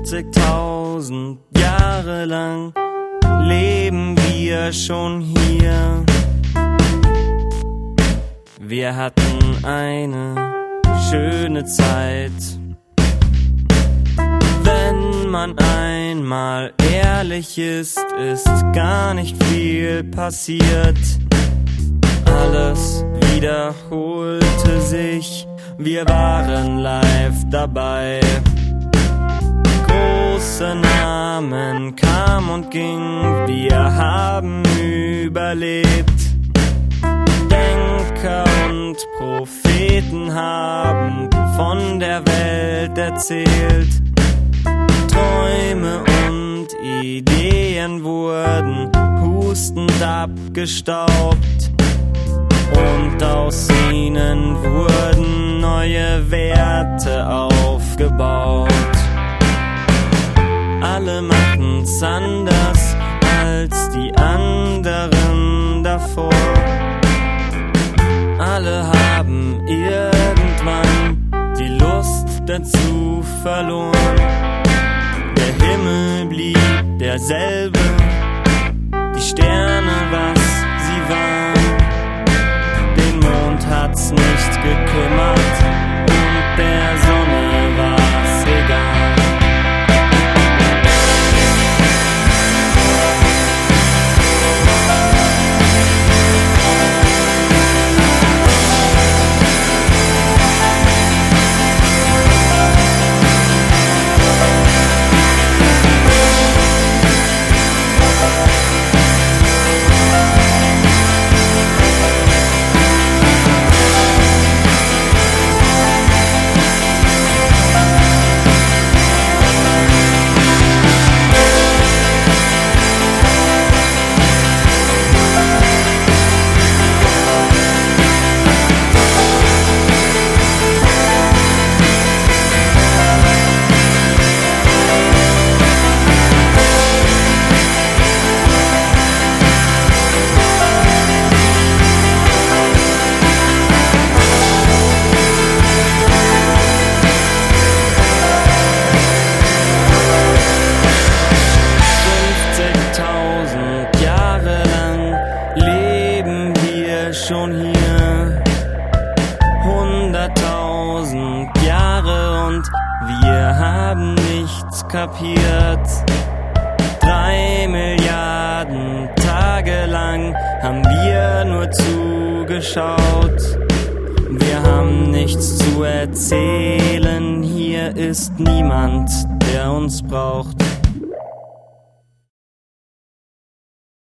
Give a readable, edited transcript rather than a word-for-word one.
50.000 Jahre lang leben wir schon hier. Wir hatten eine schöne Zeit. Wenn man einmal ehrlich ist, ist gar nicht viel passiert. Alles wiederholte sich, wir waren live dabei. Große Namen kamen und gingen, wir haben überlebt. Denker und Propheten haben von der Welt erzählt. Träume und Ideen wurden hustend abgestaubt. Und aus ihnen wurden neue Werte aufgebaut. Alle machen's anders als die anderen davor. Alle haben irgendwann die Lust dazu verloren. Der Himmel blieb derselbe, die Sterne, was sie waren. Den Mond hat's nicht gekümmert und der Sonne war's egal. Schon hier 100.000 Jahre und wir haben nichts kapiert. 3 Milliarden Tage lang haben wir nur zugeschaut. Wir haben nichts zu erzählen, hier ist niemand, der uns braucht.